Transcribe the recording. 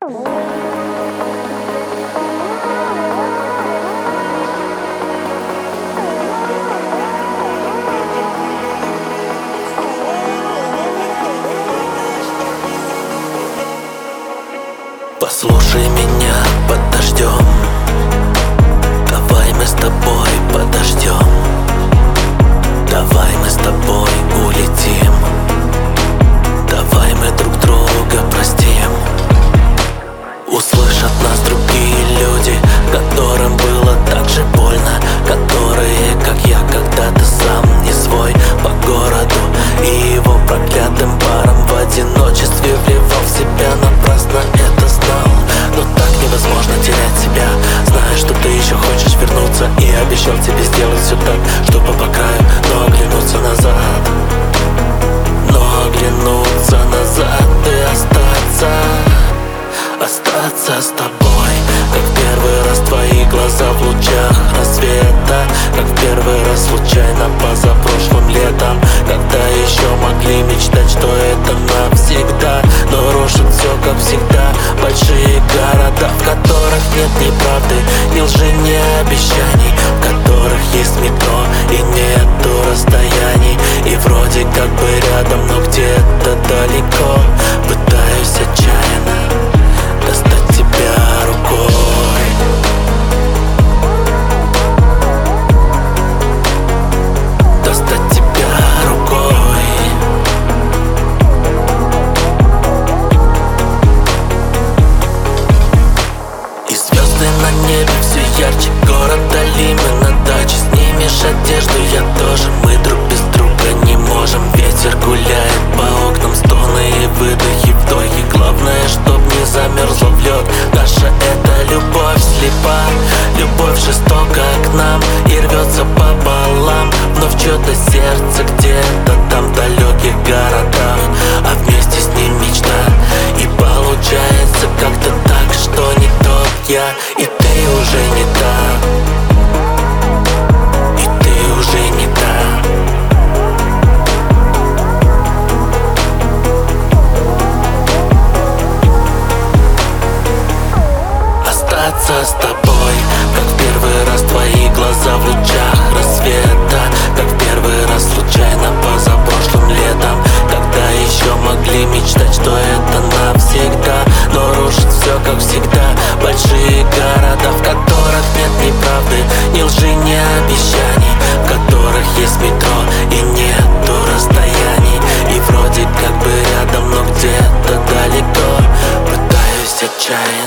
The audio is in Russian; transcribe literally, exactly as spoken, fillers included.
Послушай меня под дождем, давай мы с тобой подождем, давай мы с тобой улетим, давай мы друг друга простим. Услышат нас другие люди, которым было так же больно, которые, как я, когда-то сам не свой по городу и его проклятым баром в одиночестве вливал в себя напрасно это знал. Но так невозможно терять себя, зная, что ты еще хочешь вернуться, и обещал тебе сделать все так, чтобы по краю, но оглянуться назад, но оглянуться назад и остаться. Остаться с тобой, как в первый раз твои глаза в лучах рассвета, как в первый раз случайно позапрошлым летом, когда еще могли мечтать, что это навсегда. Но рушат все, как всегда, большие города, в которых нет ни правды, ни лжи, ни обещаний, в которых есть метро и нету расстояний. И вроде как бы рядом, но где-то далеко пытаюсь отчаянно достать тебя рукой. Достать тебя рукой. И звезды на небе все ярче, город вдали, мы на даче, снимешь одежду, я тоже, мы друг без друга не можем. Ветер гуляет по окнам, стоны и выдохи, вдохи. Главное, чтоб не замерзла в лед наша эта любовь слепа. Любовь жестока к нам и рвется пополам, вновь чье-то сердце где-то там в далеких городах, а вместе с ним мечта. И получается как-то так, что не тот я, и ты уже не та, и ты уже не та. Остаться с тобой, как в первый раз твои глаза в лучах рассвета, как в первый раз случайно позапрошлым летом, когда еще могли мечтать, что это навсегда. Но рушит все, как всегда, большие города, в которых нет ни правды, ни лжи, ни обещаний, в которых есть метро и нету расстояний. И вроде как бы рядом, но где-то далеко пытаюсь отчаянно